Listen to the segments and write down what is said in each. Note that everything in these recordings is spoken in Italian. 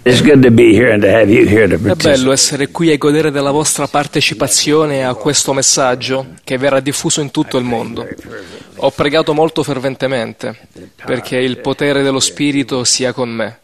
It's good to be here and to have you here to È bello participate. essere qui e godere della vostra partecipazione a questo messaggio che verrà diffuso in tutto il mondo. Ho pregato molto ferventemente perché il potere dello Spirito sia con me.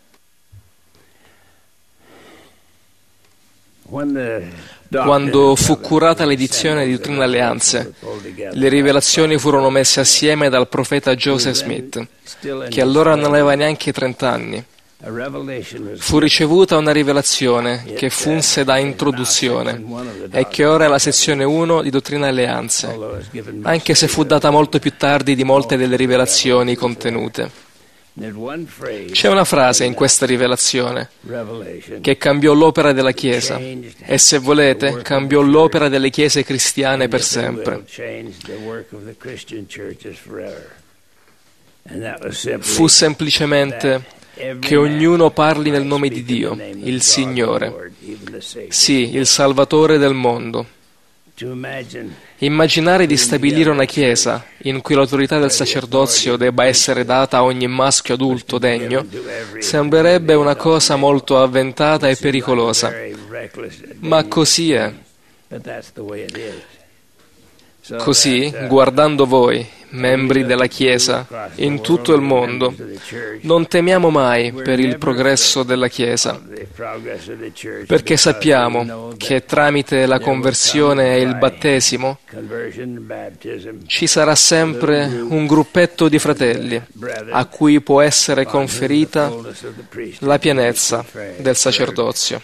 Quando fu curata l'edizione di Dottrina e Alleanze, le rivelazioni furono messe assieme dal profeta Joseph Smith, che allora non aveva neanche 30 anni. Fu ricevuta una rivelazione che funse da introduzione e che ora è la sezione 1 di Dottrina e Alleanze, anche se fu data molto più tardi di molte delle rivelazioni contenute. C'è una frase in questa rivelazione che cambiò l'opera della Chiesa e, se volete, cambiò l'opera delle chiese cristiane per sempre. Fu semplicemente che ognuno parli nel nome di Dio, il Signore, sì, il Salvatore del mondo. Immaginare di stabilire una Chiesa in cui l'autorità del sacerdozio debba essere data a ogni maschio adulto degno sembrerebbe una cosa molto avventata e pericolosa, ma così è. Così, guardando voi, membri della Chiesa, in tutto il mondo, non temiamo mai per il progresso della Chiesa, perché sappiamo che tramite la conversione e il battesimo ci sarà sempre un gruppetto di fratelli a cui può essere conferita la pienezza del sacerdozio.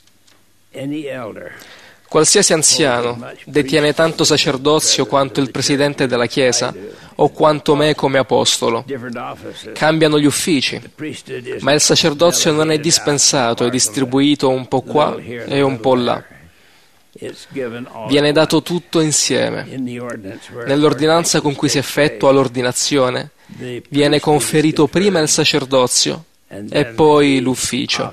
Qualsiasi anziano detiene tanto sacerdozio quanto il presidente della Chiesa o quanto me come apostolo. Cambiano gli uffici, ma il sacerdozio non è dispensato e distribuito un po' qua e un po' là. Viene dato tutto insieme. Nell'ordinanza con cui si effettua l'ordinazione viene conferito prima il sacerdozio e poi l'ufficio.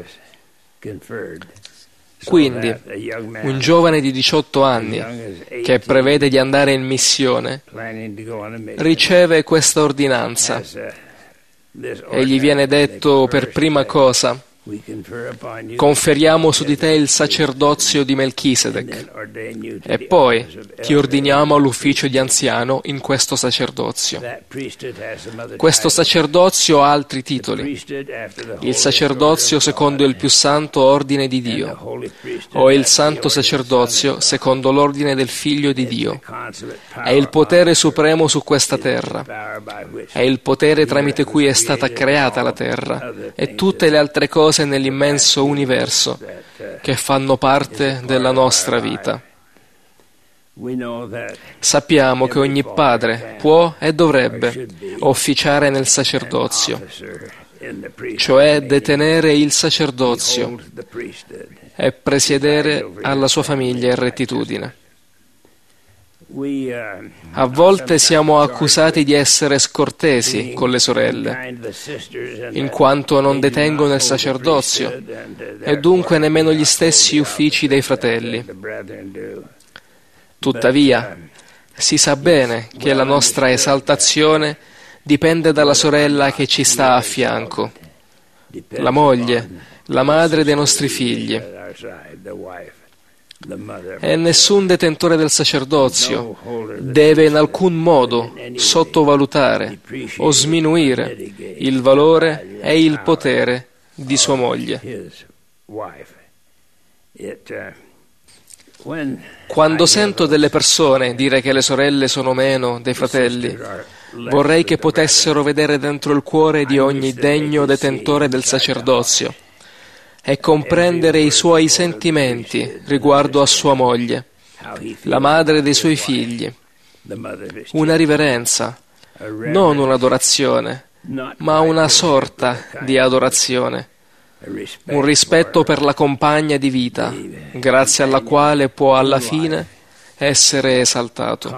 Quindi, un giovane di 18 anni che prevede di andare in missione riceve questa ordinanza e gli viene detto per prima cosa: conferiamo su di te il sacerdozio di Melchisedec e poi ti ordiniamo all'ufficio di anziano in questo sacerdozio. Questo sacerdozio ha altri titoli: il sacerdozio secondo il più santo ordine di Dio, o il santo sacerdozio secondo l'ordine del Figlio di Dio. È il potere supremo su questa terra, è il potere tramite cui è stata creata la terra e tutte le altre cose nell'immenso universo che fanno parte della nostra vita. Sappiamo che ogni padre può e dovrebbe officiare nel sacerdozio, cioè detenere il sacerdozio e presiedere alla sua famiglia in rettitudine. A volte siamo accusati di essere scortesi con le sorelle, in quanto non detengono il sacerdozio e dunque nemmeno gli stessi uffici dei fratelli. Tuttavia, si sa bene che la nostra esaltazione dipende dalla sorella che ci sta a fianco, la moglie, la madre dei nostri figli. E nessun detentore del sacerdozio deve in alcun modo sottovalutare o sminuire il valore e il potere di sua moglie. Quando sento delle persone dire che le sorelle sono meno dei fratelli, vorrei che potessero vedere dentro il cuore di ogni degno detentore del sacerdozio e comprendere i suoi sentimenti riguardo a sua moglie, la madre dei suoi figli. Una riverenza, non un'adorazione, ma una sorta di adorazione. Un rispetto per la compagna di vita, grazie alla quale può alla fine essere esaltato.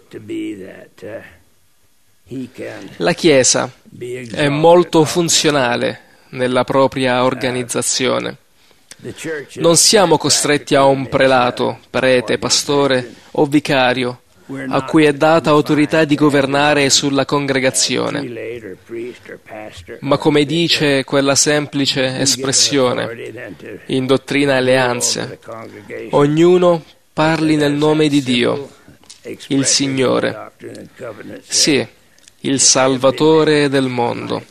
La Chiesa è molto funzionale nella propria organizzazione. Non siamo costretti a un prelato, prete, pastore o vicario a cui è data autorità di governare sulla congregazione. Ma come dice quella semplice espressione in Dottrina e Alleanze, ognuno parli nel nome di Dio, il Signore, sì, il Salvatore del mondo.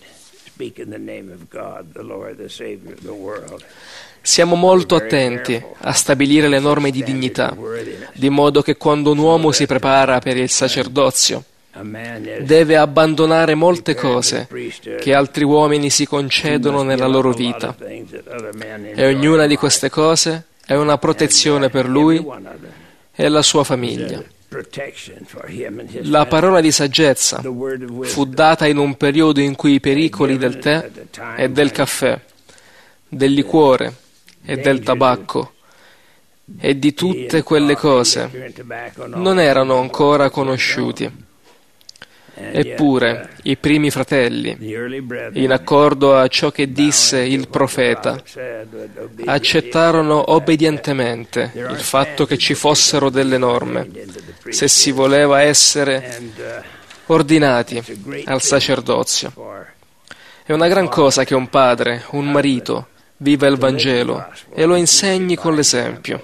Siamo molto attenti a stabilire le norme di dignità, di modo che quando un uomo si prepara per il sacerdozio, deve abbandonare molte cose che altri uomini si concedono nella loro vita, e ognuna di queste cose è una protezione per lui e la sua famiglia. La parola di saggezza fu data in un periodo in cui i pericoli del tè e del caffè, del liquore e del tabacco e di tutte quelle cose non erano ancora conosciuti. Eppure i primi fratelli, in accordo a ciò che disse il profeta, accettarono obbedientemente il fatto che ci fossero delle norme, se si voleva essere ordinati al sacerdozio. È una gran cosa che un padre, un marito, viva il Vangelo e lo insegni con l'esempio.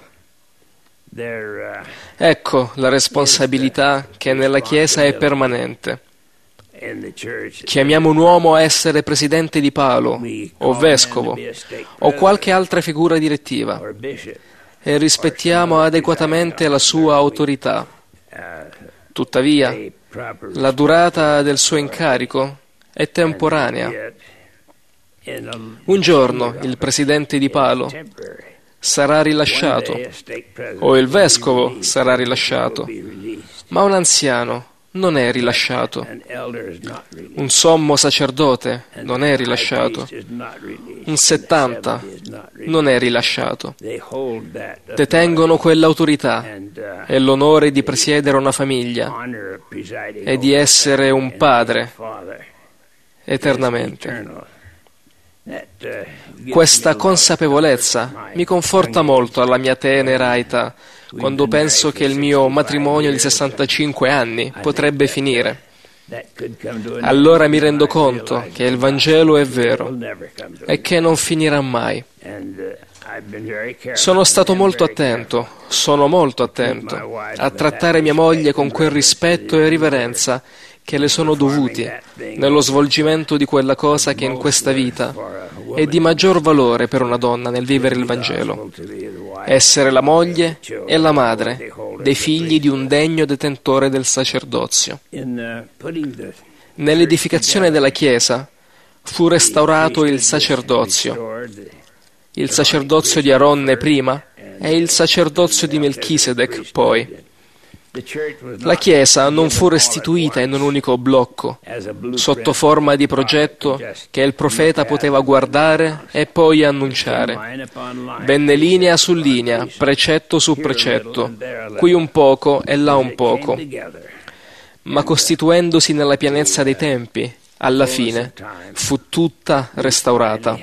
Ecco la responsabilità che nella Chiesa è permanente. Chiamiamo un uomo a essere presidente di palo, o vescovo, o qualche altra figura direttiva, e rispettiamo adeguatamente la sua autorità. Tuttavia, la durata del suo incarico è temporanea. Un giorno il presidente di palo sarà rilasciato, o il vescovo sarà rilasciato, ma un anziano non è rilasciato. Un sommo sacerdote non è rilasciato. Un 70 non è rilasciato. Detengono quell'autorità e l'onore di presiedere una famiglia e di essere un padre eternamente. Questa consapevolezza mi conforta molto alla mia tenera età, quando penso che il mio matrimonio di 65 anni potrebbe finire. Allora mi rendo conto che il Vangelo è vero e che non finirà mai. Sono stato sono molto attento a trattare mia moglie con quel rispetto e riverenza che le sono dovuti nello svolgimento di quella cosa che in questa vita è di maggior valore per una donna nel vivere il Vangelo: essere la moglie e la madre dei figli di un degno detentore del sacerdozio. Nell'edificazione della Chiesa fu restaurato il sacerdozio di Aronne prima e il sacerdozio di Melchisedec poi. La Chiesa non fu restituita in un unico blocco, sotto forma di progetto che il profeta poteva guardare e poi annunciare. Venne linea su linea, precetto su precetto, qui un poco e là un poco. Ma costituendosi nella pienezza dei tempi, alla fine fu tutta restaurata.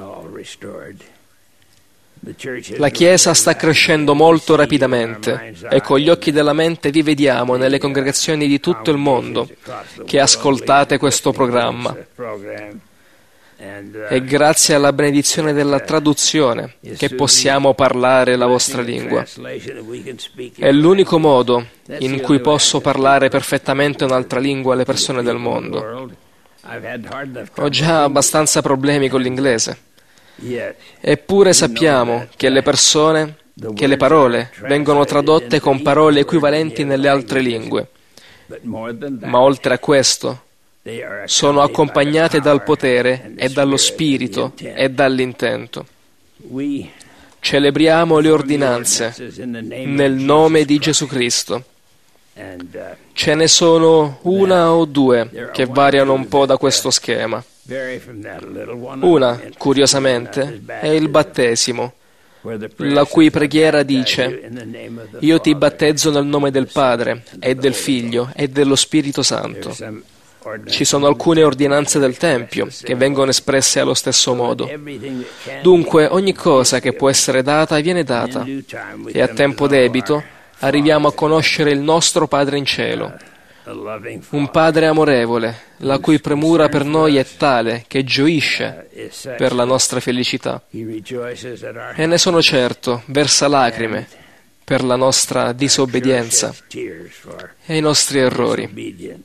La Chiesa sta crescendo molto rapidamente e con gli occhi della mente vi vediamo nelle congregazioni di tutto il mondo che ascoltate questo programma. È grazie alla benedizione della traduzione che possiamo parlare la vostra lingua. È l'unico modo in cui posso parlare perfettamente un'altra lingua alle persone del mondo. Ho già abbastanza problemi con l'inglese. Eppure sappiamo che le parole vengono tradotte con parole equivalenti nelle altre lingue, ma oltre a questo sono accompagnate dal potere e dallo spirito e dall'intento. Celebriamo le ordinanze nel nome di Gesù Cristo. Ce ne sono una o due che variano un po' da questo schema. Una, curiosamente, è il battesimo, la cui preghiera dice: «Io ti battezzo nel nome del Padre e del Figlio e dello Spirito Santo». Ci sono alcune ordinanze del Tempio che vengono espresse allo stesso modo. Dunque ogni cosa che può essere data viene data, e a tempo debito arriviamo a conoscere il nostro Padre in cielo, un Padre amorevole, la cui premura per noi è tale che gioisce per la nostra felicità. E ne sono certo, versa lacrime per la nostra disobbedienza e i nostri errori.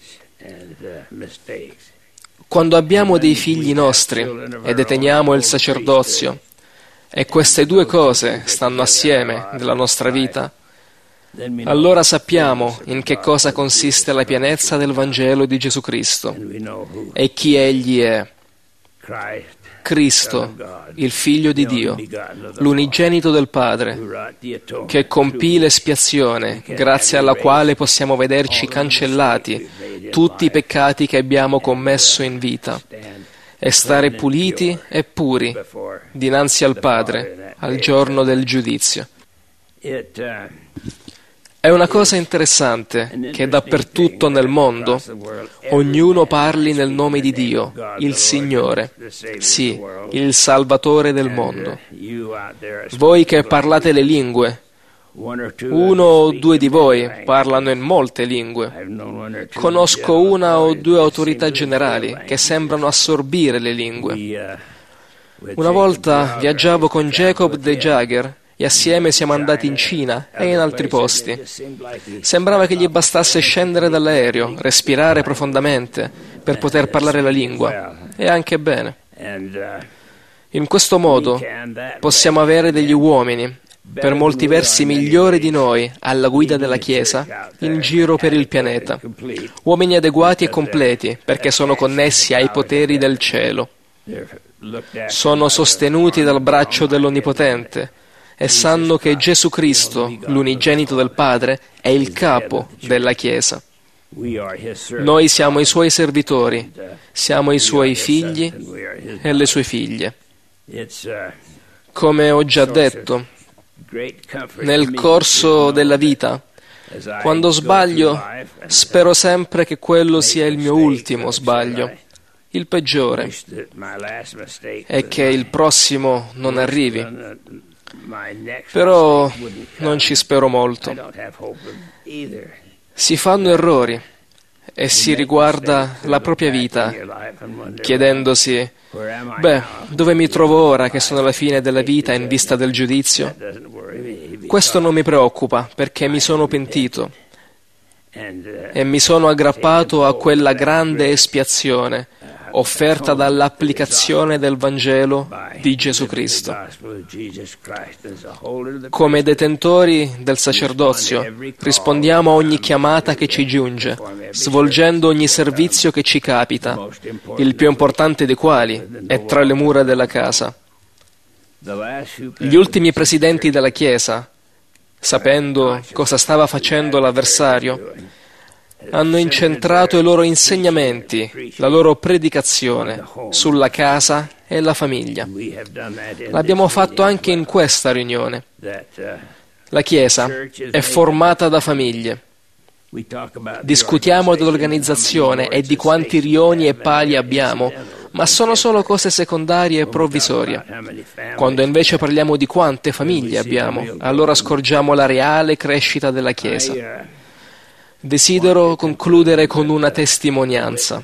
Quando abbiamo dei figli nostri e deteniamo il sacerdozio, e queste due cose stanno assieme nella nostra vita, allora sappiamo in che cosa consiste la pienezza del Vangelo di Gesù Cristo e chi Egli è. Cristo, il Figlio di Dio, l'unigenito del Padre, che compì l'espiazione, grazie alla quale possiamo vederci cancellati tutti i peccati che abbiamo commesso in vita e stare puliti e puri dinanzi al Padre al giorno del giudizio. È una cosa interessante che dappertutto nel mondo ognuno parli nel nome di Dio, il Signore, sì, il Salvatore del mondo. Voi che parlate le lingue, uno o due di voi parlano in molte lingue. Conosco una o due autorità generali che sembrano assorbire le lingue. Una volta viaggiavo con Jacob de Jager e assieme siamo andati in Cina e in altri posti. Sembrava che gli bastasse scendere dall'aereo, respirare profondamente per poter parlare la lingua, e anche bene. In questo modo possiamo avere degli uomini, per molti versi migliori di noi, alla guida della Chiesa, in giro per il pianeta. Uomini adeguati e completi, perché sono connessi ai poteri del cielo. Sono sostenuti dal braccio dell'Onnipotente e sanno che Gesù Cristo, l'unigenito del Padre, è il capo della Chiesa. Noi siamo i Suoi servitori, siamo i Suoi figli e le Sue figlie. Come ho già detto, nel corso della vita, quando sbaglio, spero sempre che quello sia il mio ultimo sbaglio, il peggiore, e che il prossimo non arrivi. Però non ci spero molto. Si fanno errori e si riguarda la propria vita, chiedendosi: dove mi trovo ora che sono alla fine della vita in vista del giudizio? Questo non mi preoccupa, perché mi sono pentito e mi sono aggrappato a quella grande espiazione offerta dall'applicazione del Vangelo di Gesù Cristo. Come detentori del sacerdozio rispondiamo a ogni chiamata che ci giunge, svolgendo ogni servizio che ci capita, il più importante dei quali è tra le mura della casa. Gli ultimi presidenti della Chiesa, sapendo cosa stava facendo l'avversario, hanno incentrato i loro insegnamenti, la loro predicazione sulla casa e la famiglia. L'abbiamo fatto anche in questa riunione. La Chiesa è formata da famiglie. Discutiamo dell'organizzazione e di quanti rioni e pali abbiamo, ma sono solo cose secondarie e provvisorie. Quando invece parliamo di quante famiglie abbiamo, allora scorgiamo la reale crescita della Chiesa. Desidero concludere con una testimonianza.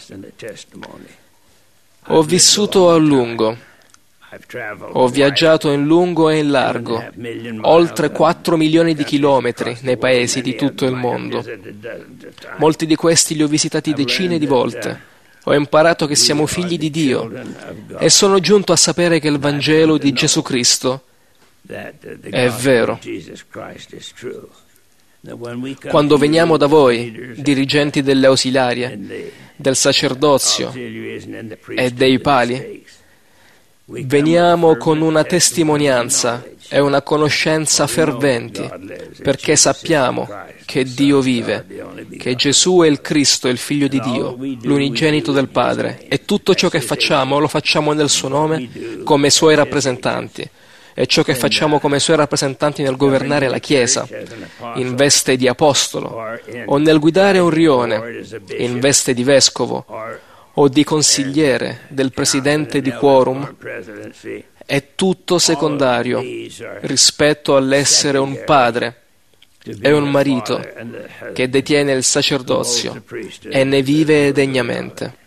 Ho vissuto a lungo. Ho viaggiato in lungo e in largo, oltre 4 milioni di chilometri nei paesi di tutto il mondo. Molti di questi li ho visitati decine di volte. Ho imparato che siamo figli di Dio e sono giunto a sapere che il Vangelo di Gesù Cristo è vero. Quando veniamo da voi, dirigenti delle ausiliarie, del sacerdozio e dei pali, veniamo con una testimonianza e una conoscenza ferventi, perché sappiamo che Dio vive, che Gesù è il Cristo, il Figlio di Dio, l'unigenito del Padre, e tutto ciò che facciamo lo facciamo nel Suo nome come Suoi rappresentanti. E ciò che facciamo come Suoi rappresentanti nel governare la Chiesa, in veste di apostolo, o nel guidare un rione, in veste di vescovo, o di consigliere del presidente di quorum, è tutto secondario rispetto all'essere un padre è un marito che detiene il sacerdozio e ne vive degnamente.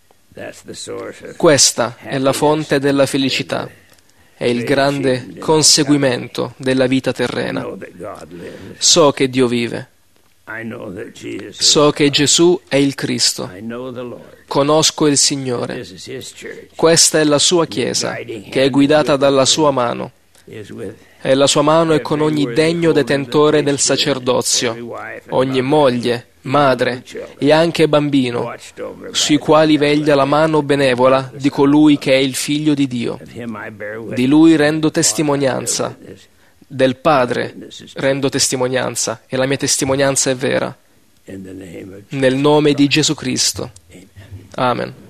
Questa è la fonte della felicità e il grande conseguimento della vita terrena. So che Dio vive. So che Gesù è il Cristo. Conosco il Signore. Questa è la sua Chiesa, che è guidata dalla sua mano. E la sua mano è con ogni degno detentore del sacerdozio, ogni moglie, madre e anche bambino, sui quali veglia la mano benevola di colui che è il Figlio di Dio. Di Lui rendo testimonianza, del Padre rendo testimonianza, e la mia testimonianza è vera. Nel nome di Gesù Cristo. Amen.